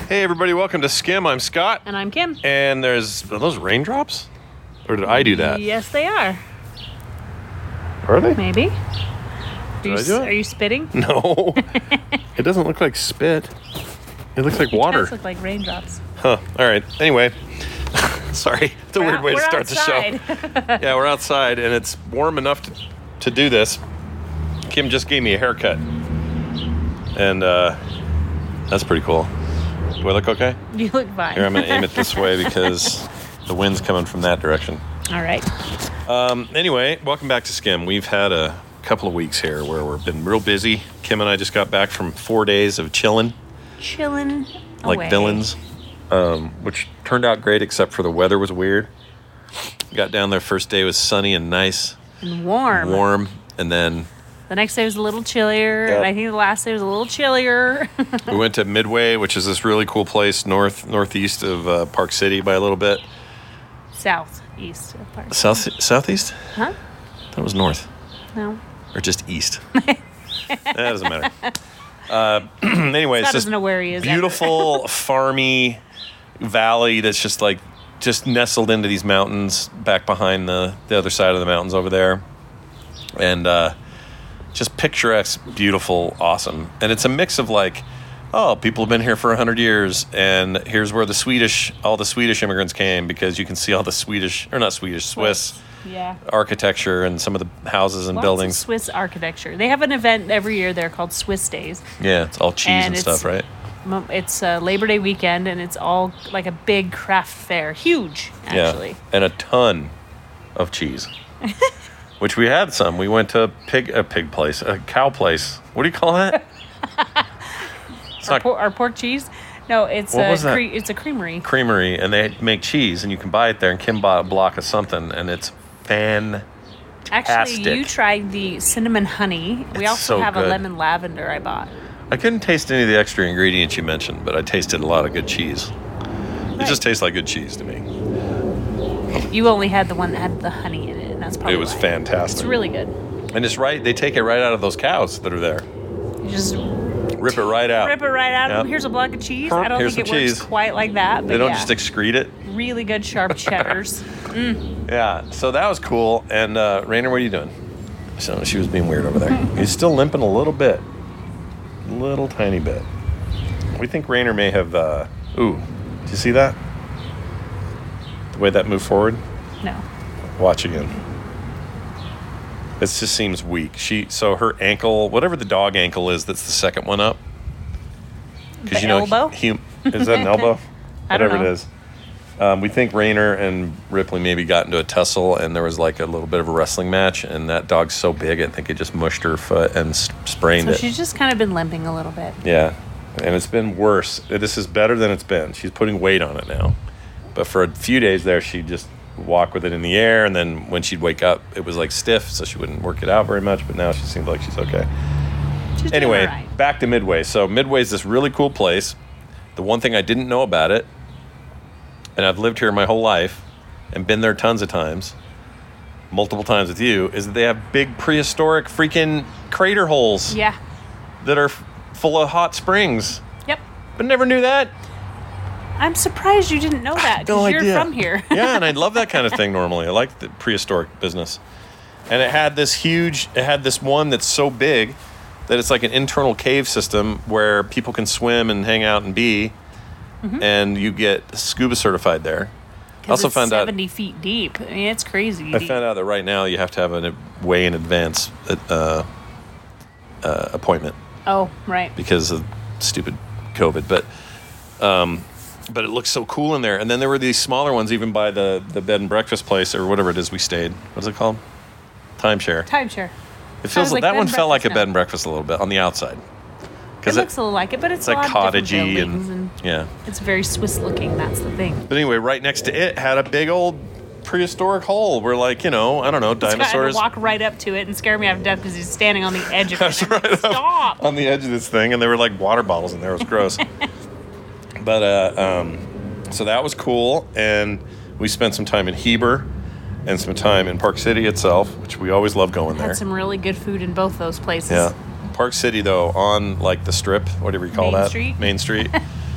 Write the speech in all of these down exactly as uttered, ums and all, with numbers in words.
Hey everybody, welcome to Skim. I'm Scott. And I'm Kim. And there's, are those raindrops? Or did I do that? Yes, they are. Are they? Maybe. Do Did you, I do it? Are you spitting? No. It doesn't look like spit. It looks like It water. does look like raindrops. Huh. All right. Anyway. Sorry. It's a We're weird out- way to we're start the outside. show. Yeah, we're outside and it's warm enough to, to do this. Kim just gave me a haircut. And uh, that's pretty cool. Do I look okay? You look fine. Here, I'm going to aim it this way because the wind's coming from that direction. All right. Um, anyway, welcome back to Skim. We've had a couple of weeks here where we've been real busy. Kim and I just got back from four days of chilling. Chilling Like away. villains, um, which turned out great except for the weather was weird. Got down there, first day was sunny and nice. And warm. Warm. And then The next day was a little chillier. Yep. And I think the last day was a little chillier. we went to Midway, which is this really cool place north northeast of uh, Park City by a little bit. Southeast of Park. South Southeast? Huh? That was north. No. Or just east. That doesn't matter. Uh, anyway, Scott it's this doesn't know where he is ever. beautiful, farmy valley that's just like just nestled into these mountains back behind the, the other side of the mountains over there. And uh, just picturesque, beautiful, awesome. And it's a mix of like, oh, people have been here for one hundred years, and here's where the Swedish, all the Swedish immigrants came, because you can see all the Swedish, or not Swedish, Swiss Yeah. architecture and some of the houses and Lots buildings. of Swiss architecture. They have an event every year there called Swiss Days. Yeah, it's all cheese and, And stuff, it's- right? Mo- It's uh, Labor Day weekend, and it's all like a big craft fair. Huge, actually. Yeah, and a ton of cheese, which we had some. We went to a pig, a pig place, a cow place. What do you call that? It's Our, not por- our pork cheese? No, it's What a was that? cre- it's a creamery. creamery, and they make cheese, and you can buy it there. And Kim bought a block of something, and it's fan. Actually, you Fantastic. tried the cinnamon honey. We It's also so have good. a lemon lavender I bought. I couldn't taste any of the extra ingredients you mentioned, but I tasted a lot of good cheese. It Right. just tastes like good cheese to me. You only had the one that had the honey in it, and that's probably It was why. fantastic. It's really good. And it's right. They take it right out of those cows that are there. You just Rip it right out. rip it right out. Yep. Here's a block of cheese. I don't Here's think it some works cheese. quite like that, but They don't yeah. just excrete it. really good sharp cheddars. Yeah, so that was cool. And uh, Rainer, what are you doing? So she was being weird over there. He's still limping a little bit, little tiny bit. We think Rainer may have. Uh, ooh, did you see that? The way that moved forward. No. Watch again. This just seems weak. She so her ankle, whatever the dog ankle is, that's the second one up. The elbow? Hum, is that an elbow? I don't Whatever know. it is. Um, we think Rainer and Ripley maybe got into a tussle, and there was like a little bit of a wrestling match, and that dog's so big, I think it just mushed her foot and s- sprained So it. she's just kind of been limping a little bit. Yeah, and it's been worse. This is better than it's been. She's putting weight on it now. But for a few days there, she'd just walk with it in the air, and then when she'd wake up, it was like stiff, so she wouldn't work it out very much, but now she seems like she's okay. She's Anyway, doing all right. back to Midway. So Midway is this really cool place. The one thing I didn't know about it, and I've lived here my whole life and been there tons of times, multiple times with you, is that they have big prehistoric freaking crater holes Yeah. that are f- full of hot springs. Yep. But never knew that. I'm surprised you didn't know that because No you're idea. from here. Yeah, and I love that kind of thing normally. I like the prehistoric business. And it had this huge, it had this one that's so big that it's like an internal cave system where people can swim and hang out and be. Mm-hmm. And you get scuba certified there. I also it's found out seventy feet deep. I mean, it's crazy. I deep. found out that right now you have to have a way in advance uh, uh, appointment Oh, right. because of stupid COVID. But um, but it looks so cool in there. And then there were these smaller ones, even by the, the bed and breakfast place or whatever it is we stayed. What's it called? Timeshare. Timeshare. It feels Sounds like that bed one and felt like a breakfast bed now. and breakfast a little bit on the outside. It Because looks a little like it, but it's, it's a like lot of different cottagey buildings and, and yeah. it's very Swiss looking. That's the thing. But anyway, right next to it had a big old prehistoric hole where, like, you know, I don't know, Scott had dinosaurs. to walk right up to it and scare me half to death because he's standing on the edge of That's it. right up Stop. on the edge of this thing, and there were like water bottles in there. It was gross. But uh, um, so that was cool, and we spent some time in Heber and some time in Park City itself, which we always love going there. Had some really good food in both those places. Yeah. Park City, though, on like the strip, whatever you call Main that, Street? Main Street.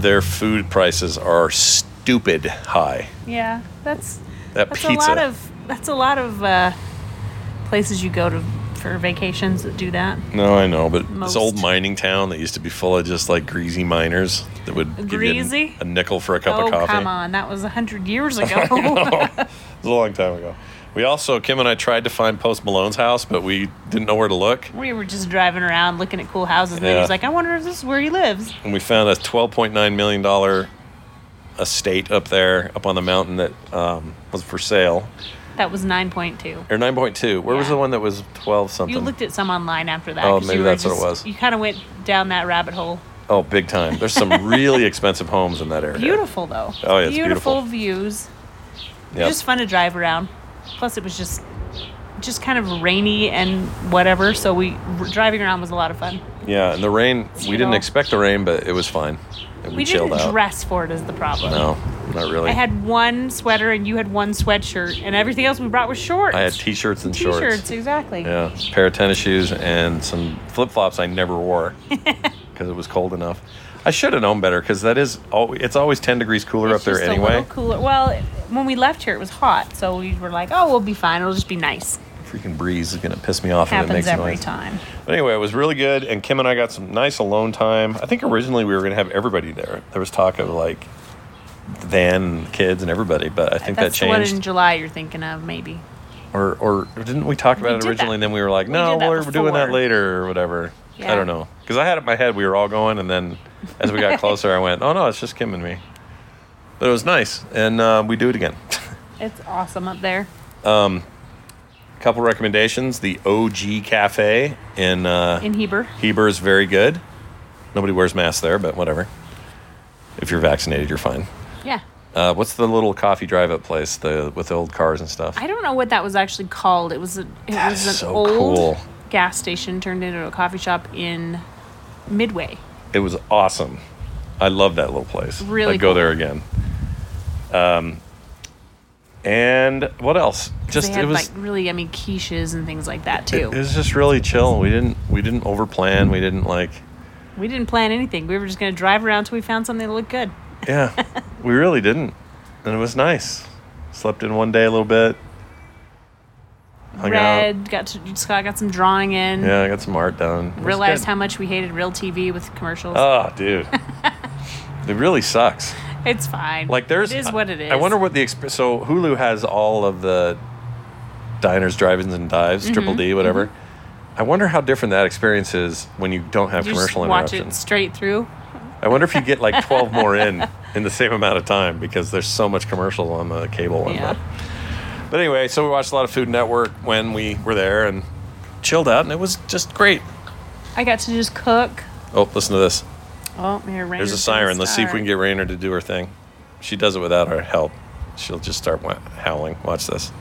their food prices are stupid high. Yeah, that's That that's pizza. a lot of that's a lot of uh, places you go to for vacations that do that. No, I know, but Most. this old mining town that used to be full of just like greasy miners that would give you Greasy? a, a nickel for a cup Oh, of coffee. come on. That was a hundred years ago. It was a long time ago. We also, Kim and I tried to find Post Malone's house, but we didn't know where to look. We were just driving around looking at cool houses, and Yeah. then he's like, I wonder if this is where he lives. And we found a twelve point nine million dollars estate up there, up on the mountain that um, was for sale. That was nine point two. Or nine point two. Where was Yeah. the one that was twelve something? You looked at some online after that. Oh, 'cause maybe you were that's what it just- was. You kind of went down that rabbit hole. Oh, big time. There's some really expensive homes in that area. Beautiful, though. Oh, yeah, it's beautiful. beautiful. views. Yep. Just fun to drive around. Plus, it was just just kind of rainy and whatever, so we driving around was a lot of fun. Yeah, and the rain, we You didn't know. expect the rain, but it was fine. And we, We chilled didn't out. dress for it is the problem. No, not really. I had one sweater and you had one sweatshirt, and everything else we brought was shorts. I had t-shirts and T-shirts, shorts. exactly. Yeah, a pair of tennis shoes and some flip-flops I never wore because it was cold enough. I should have known better because that is al- it's always ten degrees cooler It's up there just a anyway. little cooler. Well, when we left here, it was hot, so we were like, "Oh, we'll be fine. It'll just be nice." Freaking breeze is gonna piss me off if it Happens makes every noise. time. But anyway, it was really good, and Kim and I got some nice alone time. I think originally we were gonna have everybody there. There was talk of like Van, and kids, and everybody, but I think That's that the one changed. in July you're thinking of, maybe. Or, or didn't we talk about We it did originally? that. And then we were like, We no, did that we're doing that before. later or whatever. I Yeah. don't know. Because I had it in my head we were all going, and then as we got closer, I went, oh no, it's just Kim and me. But it was nice, and uh, we do it again. It's awesome up there. Couple recommendations: the O G Cafe in uh, In Heber. Heber is very good. Nobody wears masks there, but whatever. If you're vaccinated, you're fine. Yeah. Uh, what's the little coffee drive-up place the with the old cars and stuff? I don't know what that was actually called. It was a, it That's was an so old cool. gas station turned into a coffee shop in Midway. It was awesome. I love that little place. Really I'd go cool. there again. Um, and what else? Just they had it was like really yummy quiches and things like that too. it, it was just really chill. We didn't we didn't overplan. We didn't like We didn't plan anything. We were just going to drive around till we found something that looked good. yeah. We really didn't, and it was nice. Slept in one day a little bit. Hung Read, got to, Scott got some drawing in. out. Yeah, I got some art done. It was Realized good. how much we hated real T V with commercials. Oh, dude. It really sucks. It's fine. Like there's it is what it is. I wonder what the exp- so Hulu has all of the diners, drive-ins, and dives, Mm-hmm, triple D, whatever. I wonder how different that experience is when you don't have you just commercial watch it interruptions. straight through. I wonder if you get like twelve more in in the same amount of time because there's so much commercial on the cable one. Yeah. But, but anyway, so we watched a lot of Food Network when we were there and chilled out, and it was just great. I got to just cook. Oh, listen to this. Oh, here, Rainer's There's a gonna siren. Let's see if we can start. get Rainer to do her thing. She does it without our help. She'll just start wa- howling. Watch this.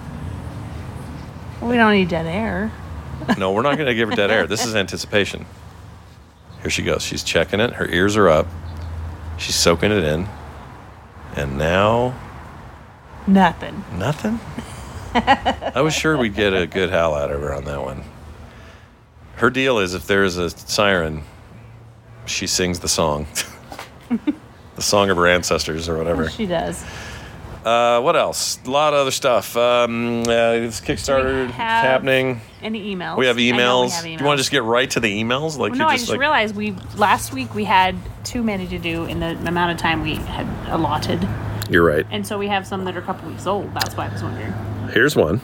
We don't need dead air. No, we're not going to give her dead air. This is anticipation. Here she goes. She's checking it. Her ears are up. She's soaking it in. And now, Nothing. nothing? I was sure we'd get a good howl out of her on that one. Her deal is if there's a siren, she sings the song. The song of her ancestors or whatever. She does. Uh, what else? A lot of other stuff. Um, uh, this Kickstarter have happening. Any emails? We have I know emails. we have emails. Do you want to just get right to the emails? Like Well, you no, I just just like realized we last week we had too many to do in the amount of time we had allotted, You're right. and so we have some that are a couple weeks old. That's why I was wondering. Here's one.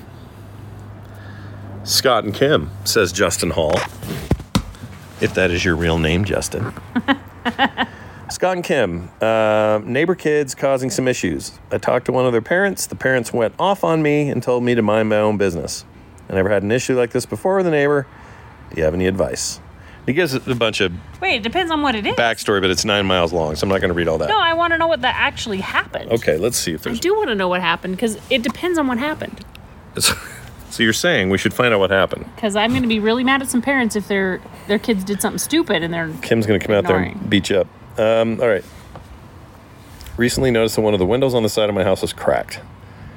Scott and Kim, says Justin Hall. If that is your real name, Justin. Scott and Kim, uh, neighbor kids causing some issues. I talked to one of their parents. The parents went off on me and told me to mind my own business. I never had an issue like this before with a neighbor. Do you have any advice? He gives a bunch of Wait, it depends on what it is. backstory, but it's nine miles long, so I'm not going to read all that. No, I want to know what that actually happened. Okay, let's see if I there's... do want to know what happened because it depends on what happened. So you're saying we should find out what happened. Because I'm going to be really mad at some parents if their their kids did something stupid and they're Kim's going to come out there Ignoring. and beat you up. Um, all right. Recently noticed that one of the windows on the side of my house was cracked.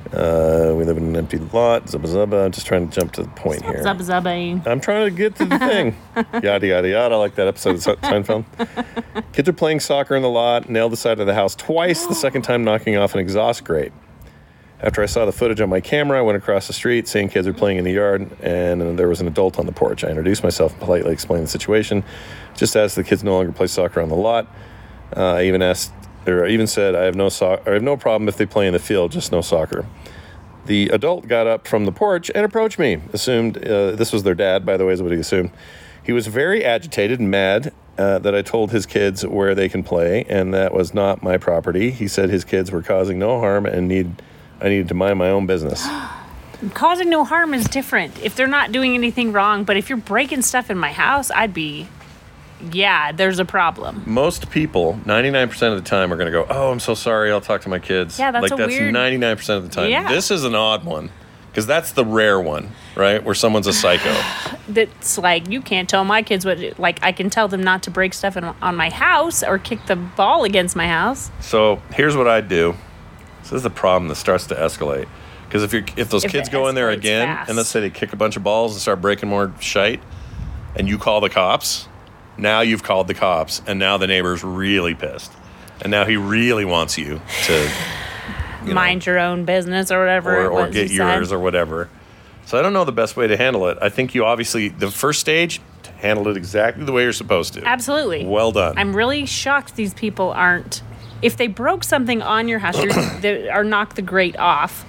Uh, we live in an empty lot. Zubba zubba. I'm just trying to jump to the point here. Zubba zubba. I'm trying to get to the thing. Yada, yada, yada. I like that episode of Seinfeld. Kids are playing soccer in the lot. Nailed the side of the house twice, the second time knocking off an exhaust grate. After I saw the footage on my camera, I went across the street, seeing kids were playing in the yard, and there was an adult on the porch. I introduced myself and politely explained the situation. Just asked the kids no longer play soccer on the lot. Uh, I even asked, or I even said, I have no so- I have no problem if they play in the field, just no soccer. The adult got up from the porch and approached me. Assumed uh, this was their dad, by the way, is what he assumed. He was very agitated and mad uh, that I told his kids where they can play, and that was not my property. He said his kids were causing no harm and need I needed to mind my own business. Causing no harm is different. If they're not doing anything wrong, but if you're breaking stuff in my house, I'd be, yeah, there's a problem. Most people, ninety-nine percent of the time, are going to go, oh, I'm so sorry, I'll talk to my kids. Yeah, that's like, a that's weird... ninety-nine percent of the time. Yeah. This is an odd one, because that's the rare one, right, where someone's a psycho. That's like, you can't tell my kids what, like, I can tell them not to break stuff in, on my house or kick the ball against my house. So here's what I'd do. So this is the problem that starts to escalate. Because if you're if those If kids it go in there escalates again, fast. and let's say they kick a bunch of balls and start breaking more shite, and you call the cops, now you've called the cops, and now the neighbor's really pissed. And now he really wants you to you Mind know, your own business or whatever. or, it or was get you said. yours or whatever. So I don't know the best way to handle it. I think you obviously, the first stage, handled it exactly the way you're supposed to. Absolutely. Well done. I'm really shocked these people aren't. If they broke something on your house you're, they, or knocked the grate off,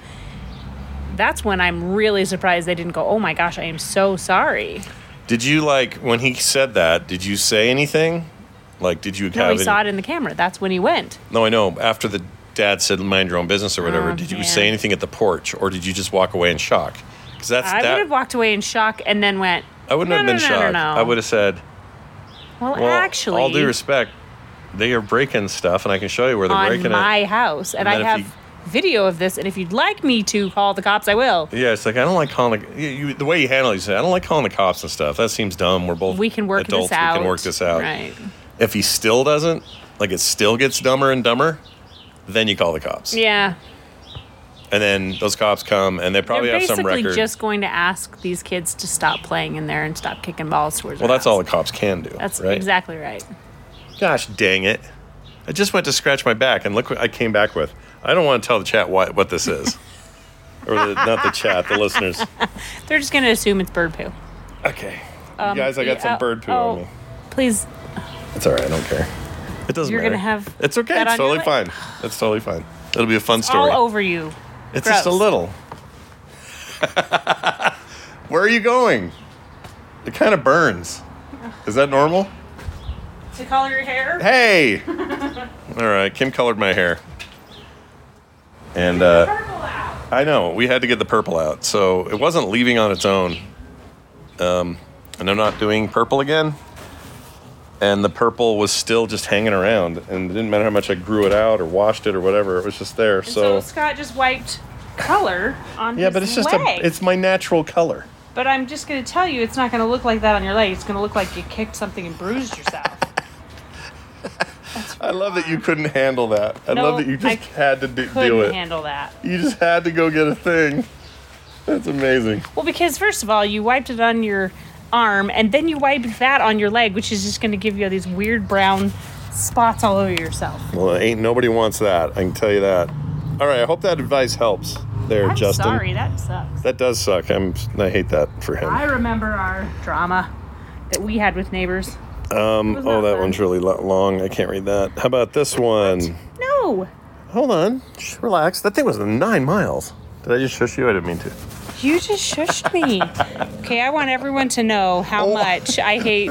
that's when I'm really surprised they didn't go, oh my gosh, I am so sorry. Did you, like, when he said that, did you say anything? Like, did you No, have he any- saw it in the camera. That's when he went. No, I know. After the dad said mind your own business or whatever, Oh, did you man. say anything at the porch, or did you just walk away in shock? Because that's I that. would have walked away in shock and then went, I wouldn't no, have no, been no, shocked. no, no. I would have said, Well, well, actually, all due respect, they are breaking stuff, and I can show you where they're on breaking my it. house. And, And I then if have you- video of this. And if you'd like me to call the cops, I will. Yeah, it's like, I don't like calling the, you, you, the way you handle it, you say, I don't like calling the cops and stuff. That seems dumb. We're both We can work adults. this out. We can work this out. Right. If he still doesn't, like it still gets dumber and dumber, then you call the cops. Yeah. And then those cops come, and they probably They're have some basically record. just going to ask these kids to stop playing in there and stop kicking balls towards well, their that's house. all the cops can do. That's right? exactly right. Gosh dang it. I just went to scratch my back, and look what I came back with. I don't want to tell the chat what, what this is. Or the, not the chat, the listeners. They're just going to assume it's bird poo. Okay. Um, you guys, I got yeah, some bird poo oh, on me. Please, It's all right. I don't care. It doesn't You're matter. gonna have It's okay. that It's on your totally leg? fine. It's totally fine. It'll be a fun story. all over you. It's Gross. just a little. Where are you going? It kind of burns. Is that normal? To color your hair? Hey! All right, Kim colored my hair. And uh, Purple out. I know, we had to get the purple out. So it wasn't leaving on its own. Um, and I'm not doing purple again. And the purple was still just hanging around. And it didn't matter how much I grew it out or washed it or whatever. It was just there. And so, So, Scott just wiped color on yeah, his but it's just leg. a, it's my natural color. But I'm just going to tell you, it's not going to look like that on your leg. It's going to look like you kicked something and bruised yourself. I love that you couldn't handle that. I No, love that you just I had to do, do Couldn't it. handle that. You just had to go get a thing. That's amazing. Well, because first of all, you wiped it on your arm, and then you wiped that on your leg, which is just going to give you these weird brown spots all over yourself. Well, ain't nobody wants that. I can tell you that. All right, I hope that advice helps there, I'm Justin. sorry, that sucks. That does suck. I'm. I hate that for him. I remember our drama that we had with neighbors. Um. was Oh, not that fun. one's really lo- long. I can't read that. How about this one? No, Hold on. Shh, relax. That thing was nine miles. Did I just shush you? I didn't mean to. you just shushed me. Okay, I want everyone to know how Oh. much I hate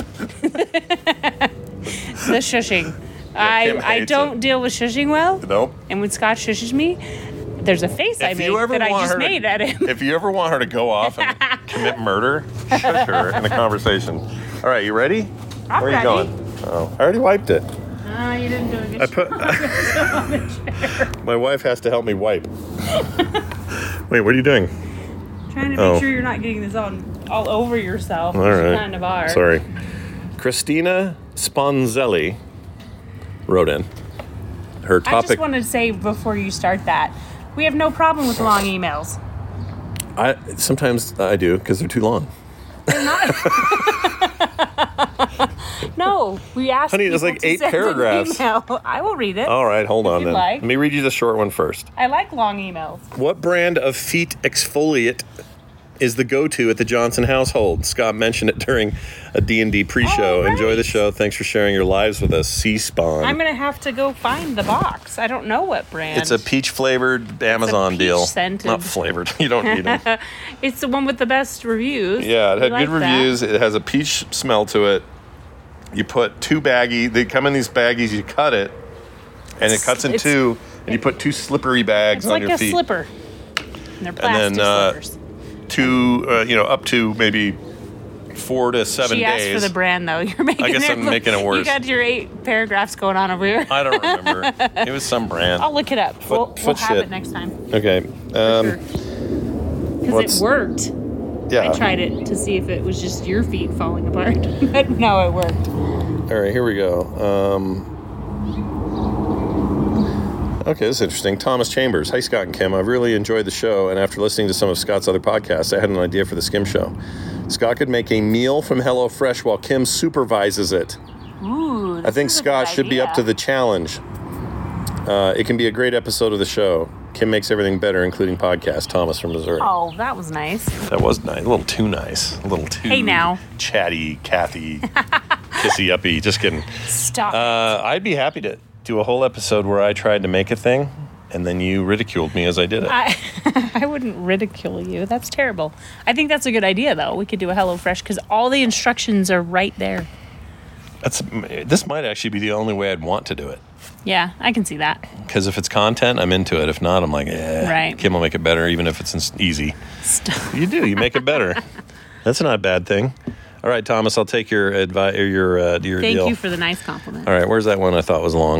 the shushing. Kim I I hates don't it. deal with shushing well, Nope. and when Scott shushes me, there's a face I If make you ever that I want just her made to, at him. if you ever want her to go off and commit murder, shush her in a conversation. All right, you ready? I'm Where are you ready. going? Oh, I already wiped it. Ah, you didn't do a good I job. put. My wife has to help me wipe. Wait, what are you doing? Trying to make Oh. sure you're not getting this on all over yourself. All which you right. kind of are. Sorry. Christina Sponzelli wrote in. Her I topic. just wanted to say before you start that, We have no problem with long emails. I sometimes I do because they're too long. They're not. No, we asked. Honey, there's people like to eight send an paragraphs. email. I will read it. All right, hold on you'd then. like. Let me read you the short one first. I like long emails. What brand of feet exfoliate is the go-to at the Johnson household? Scott mentioned it during a D and D pre-show. Oh, right. Enjoy the show. Thanks for sharing your lives with us. C-Spawn. I'm gonna have to go find the box. I don't know what brand. It's a peach-flavored Amazon peach deal. scented. Not flavored. You don't need them. It's the one with the best reviews. Yeah, it had We good like that. reviews. It has a peach smell to it. You put two baggy. They come in these baggies. You cut it, and it cuts in It's- two. And you put two slippery bags It's on like your a feet. slipper. And they're And plastic then uh, slippers. two, uh, you know, up to maybe four to seven She asked days. for the brand, though. You're making I guess it I'm look- making it worse. You got your eight paragraphs going on over here. I don't remember. It was some brand. I'll look it up. we'll we'll foot have shit. it next time. Okay. Um, Because what's- it worked. yeah. I tried it to see if it was just your feet falling apart. But no, it worked. All right, here we go. Um, okay, this is interesting. Thomas Chambers. Hi, Scott and Kim. I've really enjoyed the show, and after listening to some of Scott's other podcasts, I had an idea for the Skim Show. Scott could make a meal from HelloFresh while Kim supervises it. Ooh, I think this is a Scott good should be up to idea. the challenge. Uh, it can be a great episode of the show. Kim makes everything better, including podcast. Thomas from Missouri. Oh, that was nice. That was nice. A little too nice. A little too Hey, now. chatty, Kathy, kissy uppy. Just kidding. Stop. Uh, I'd be happy to do a whole episode where I tried to make a thing, and then you ridiculed me as I did it. I I wouldn't ridicule you. That's terrible. I think that's a good idea, though. We could do a HelloFresh because all the instructions are right there. That's this might actually be the only way I'd want to do it. Yeah, I can see that. Because if it's content, I'm into it. If not, I'm like, eh. Right. Kim will make it better, even if it's ins- easy. Stop. You do. You make it better. That's not a bad thing. All right, Thomas, I'll take your advice or your uh, your Thank deal. you for the nice compliment. All right, where's that one I thought was long?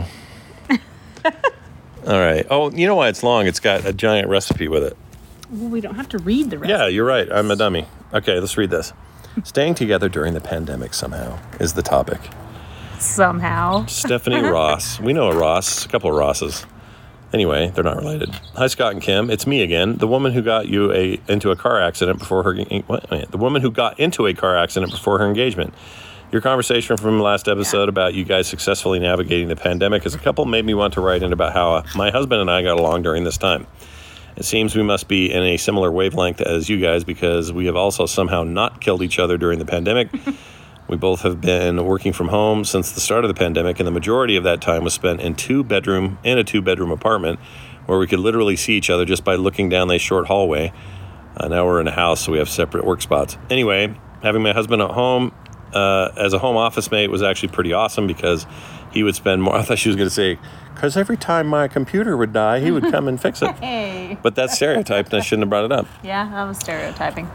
All right. Oh, you know why it's long? It's got a giant recipe with it. Well, we don't have to read the rest. Yeah, you're right. I'm a dummy. Okay, let's read this. Staying together during the pandemic somehow is the topic. Somehow. Stephanie Ross. We know a Ross, a couple of Rosses. Anyway, they're not related. Hi, Scott and Kim. It's me again, the woman who got you a into a car accident before her. What? The woman who got into a car accident before her engagement. Your conversation from last episode Yeah. about you guys successfully navigating the pandemic as a couple made me want to write in about how uh, my husband and I got along during this time. It seems we must be in a similar wavelength as you guys because we have also somehow not killed each other during the pandemic. We both have been working from home since the start of the pandemic, and the majority of that time was spent in two bedroom in a two bedroom apartment where we could literally see each other just by looking down a short hallway. Uh, now we're in a house, so we have separate work spots. Anyway, having my husband at home uh, as a home office mate was actually pretty awesome because he would spend more. I thought she was going to say, because every time my computer would die, he would come and fix it. Hey. But that's stereotyped, and I shouldn't have brought it up. Yeah, that was stereotyping.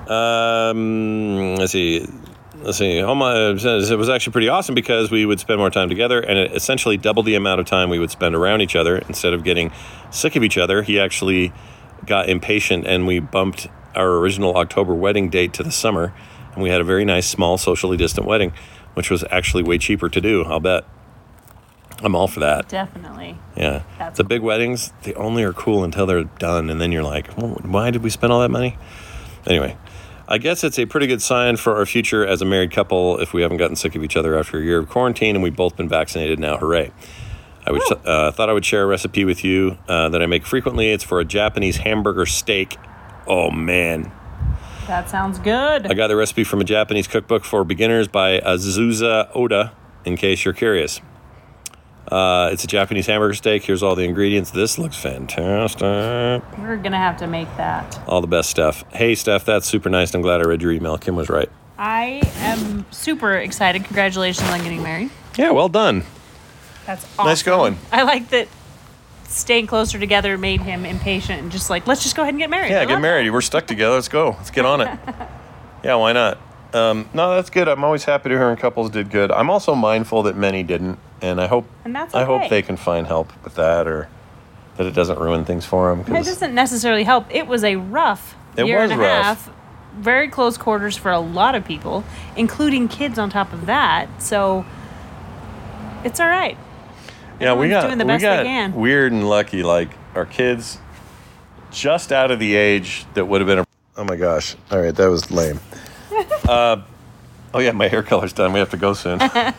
Um, let's see. Let's see. Home, uh, it was actually pretty awesome because we would spend more time together, and it essentially doubled the amount of time we would spend around each other. Instead of getting sick of each other, he actually got impatient, and we bumped our original October wedding date to the summer, and we had a very nice, small, socially distant wedding, which was actually way cheaper to do. I'll bet. I'm all for that. Definitely. Yeah. That's the big weddings, they only are cool until they're done, and then you're like, oh, why did we spend all that money? Anyway. I guess it's a pretty good sign for our future as a married couple if we haven't gotten sick of each other after a year of quarantine and we've both been vaccinated now. Hooray. I would, uh, thought I would share a recipe with you uh, that I make frequently. It's for a Japanese hamburger steak. Oh, man. That sounds good. I got the recipe from a Japanese cookbook for beginners by Azusa Oda, in case you're curious. Uh, it's a Japanese hamburger steak. Here's all the ingredients. This looks fantastic. We're going to have to make that. All the best stuff. Hey, Steph, that's super nice. I'm glad I read your email. Kim was right. I am super excited. Congratulations on getting married. Yeah, well done. That's awesome. Nice going. I like that staying closer together made him impatient and just like, let's just go ahead and get married. Yeah, I get love married. We're stuck together. Let's go. Let's get on it. Yeah, why not? Um, no, that's good. I'm always happy to hear when couples did good. I'm also mindful that many didn't, and I hope And that's I hope okay. they can find help with that, or that it doesn't ruin things for them. that. It doesn't necessarily help. It was a rough It year was and a rough. half. Very close quarters for a lot of people, including kids on top of that. So it's all right. Yeah, we Everyone's got doing the we best they got can. weird and lucky. Like our kids just out of the age that would have been a... Oh, my gosh. All right, that was lame. uh, oh, yeah, my hair color's done. We have to go soon.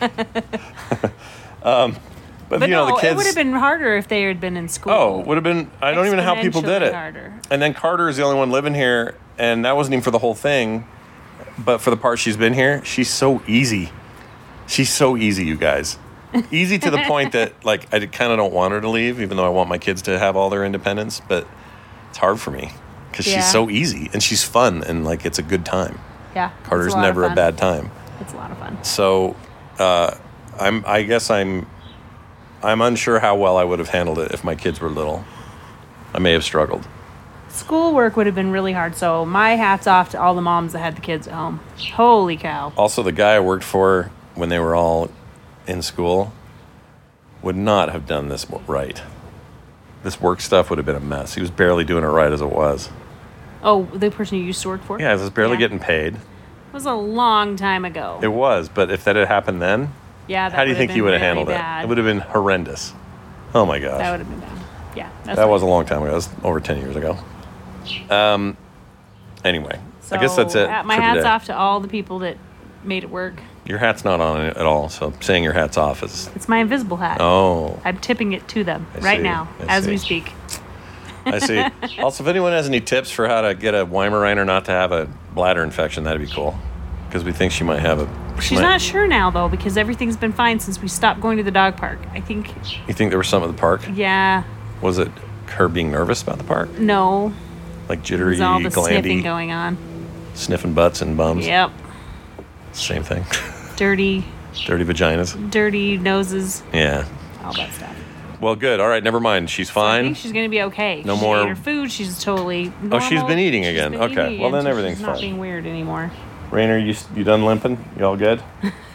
um, but, But you know, no, the kids... it would have been harder if they had been in school. Oh, would have been... I don't even know how people did Exponentially it. harder. And then Carter is the only one living here, and that wasn't even for the whole thing, but for the part she's been here, she's so easy. She's so easy, you guys. Easy to the point that, like, I kind of don't want her to leave, even though I want my kids to have all their independence, but it's hard for me because Yeah. she's so easy, and she's fun, and, like, it's a good time. Yeah. Carter's it's a lot never of a fun. bad time. It's a lot of fun. So, uh, I'm. I guess I'm. I'm unsure how well I would have handled it if my kids were little. I may have struggled. Schoolwork would have been really hard, so my hat's off to all the moms that had the kids at home. Holy cow. Also, the guy I worked for when they were all in school would not have done this right. This work stuff would have been a mess. He was barely doing it right as it was. Oh, the person you used to work for? Yeah, I was barely Yeah. getting paid. It was a long time ago. It was, but if that had happened then, yeah, that how do you would have think been you would have really handled bad. it? It would have been horrendous. Oh my gosh. That would have been bad. Yeah. That's That fine. was a long time ago. That was over ten years ago. Um. Anyway, So, I guess that's it. uh, My for hat's today. off to all the people that made it work. Your hat's not on it at all, so saying your hat's off is... It's my invisible hat. Oh, I'm tipping it to them I right see. now I as see. we speak. I see. Also, if anyone has any tips for how to get a Weimaraner not to have a bladder infection, that'd be cool. Because we think she might have a... she She's might- not sure now, though, because everything's been fine since we stopped going to the dog park. I think, You think there was something at the park? yeah, Was it her being nervous about the park? no. Like There's jittery, all the sniffing glandy, going on. sniffing butts and bums? Yep. Same thing. Dirty, Dirty vaginas? dirty noses, Yeah. all that stuff. Well, good. All right, never mind. She's I fine. think she's going to be okay. No She's more- ate her food. She's totally normal. Oh, she's been eating She's again. been Okay. eating Well, then again, so everything's she's not fine. being weird anymore. Rainer, you you done limping? You all good?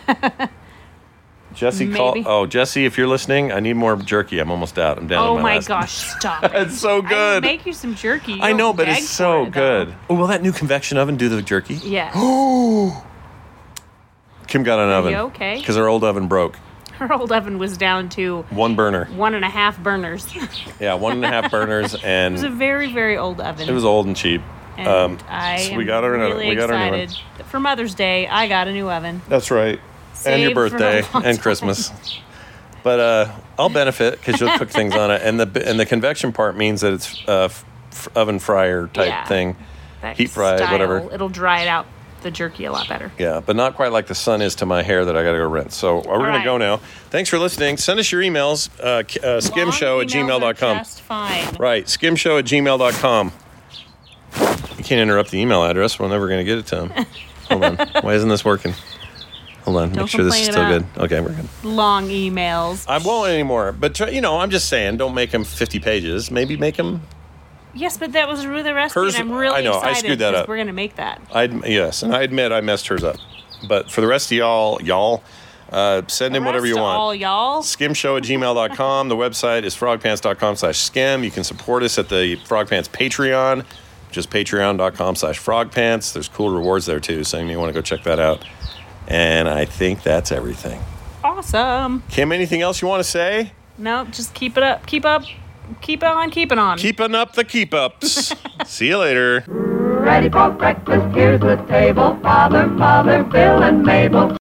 Jesse, call. Maybe. Oh, Jesse, if you're listening, I need more jerky. I'm almost out. I'm down. Oh to my, my last. gosh, stop it. It's so I will good. make you some jerky. You I know, don't but beg it's so for it, though. good. Oh, will that new convection oven do the jerky? Yeah. Kim got an oven. you okay? Because her old oven broke. Her old oven was down to One burner. one and a half burners. It Yeah, one and a half burners, and was a very, very old oven. it was old and cheap. and um, I so am we got her an oven. really We got her a new one. excited. that For Mother's Day, I got a new oven. That's right. And your Saved for a birthday long and time. Christmas. But uh, I'll benefit because you'll cook things on it, and the and the convection part means that it's uh, f- f- oven fryer type Yeah. thing. That Heat fried, style, whatever. It'll dry it out, the jerky, a lot better. Yeah, but not quite like the sun is to my hair that I got to go rinse. So uh, we're going right. to go now. Thanks for listening. Send us your emails, uh, k- uh, skimshow at Long gmail dot com. emails are Just fine. Right, skimshow at gmail dot com. You can't interrupt the email address. We're never going to get it to them. Hold on. Why isn't this working? Hold on. Don't Make sure this is complain still about- good. Okay, we're good. Long emails. I won't anymore. But, try, you know, I'm just saying, don't make them fifty pages. Maybe make them... Yes, but that was really the recipe, Hers- and I'm really I know, I excited screwed that 'cause up. we're going to make that. I'd, yes, and I admit I messed hers up. But for the rest of y'all, y'all, uh, send in The whatever rest you of want. all y'all. skimshow at gmail dot com. The website is frogpants.com slash skim. You can support us at the Frogpants Patreon, just patreon.com slash frogpants. There's cool rewards there too, so you may want to go check that out. And I think that's everything. Awesome. Kim, anything else you want to say? No, just keep it up. Keep up. Keep on keeping on. Keeping up the keep ups. See you later. Ready for breakfast, here's the table. Father, Mother, Bill, and Mabel.